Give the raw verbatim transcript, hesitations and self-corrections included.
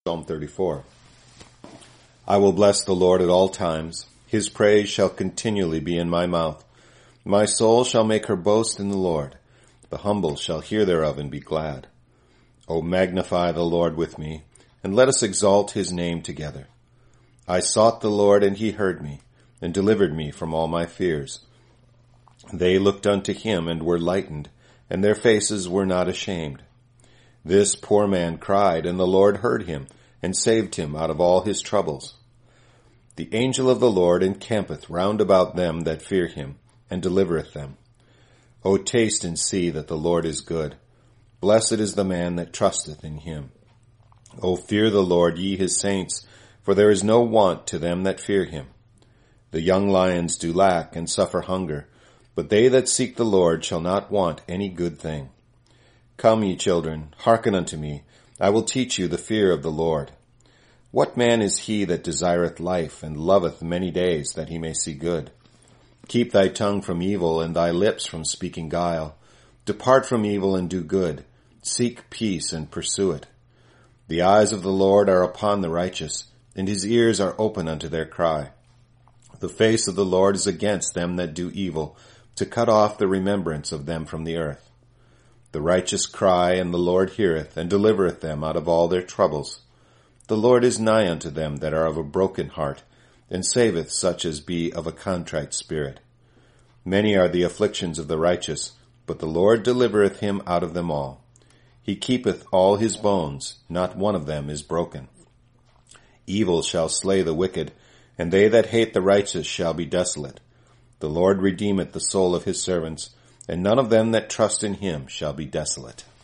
Psalm thirty-four. I will bless the Lord at all times. His praise shall continually be in my mouth. My soul shall make her boast in the Lord. The humble shall hear thereof and be glad. O magnify the Lord with me, and let us exalt his name together. I sought the Lord, and he heard me, and delivered me from all my fears. They looked unto him, and were lightened, and their faces were not ashamed. This poor man cried, and the Lord heard him, and saved him out of all his troubles. The angel of the Lord encampeth round about them that fear him, and delivereth them. O taste and see that the Lord is good. Blessed is the man that trusteth in him. O fear the Lord, ye his saints, for there is no want to them that fear him. The young lions do lack and suffer hunger, but they that seek the Lord shall not want any good thing. Come, ye children, hearken unto me. I will teach you the fear of the Lord. What man is he that desireth life, and loveth many days, that he may see good? Keep thy tongue from evil, and thy lips from speaking guile. Depart from evil and do good. Seek peace and pursue it. The eyes of the Lord are upon the righteous, and his ears are open unto their cry. The face of the Lord is against them that do evil, to cut off the remembrance of them from the earth. The righteous cry, and the Lord heareth, and delivereth them out of all their troubles. The Lord is nigh unto them that are of a broken heart, and saveth such as be of a contrite spirit. Many are the afflictions of the righteous, but the Lord delivereth him out of them all. He keepeth all his bones, not one of them is broken. Evil shall slay the wicked, and they that hate the righteous shall be desolate. The Lord redeemeth the soul of his servants, and none of them that trust in him shall be desolate.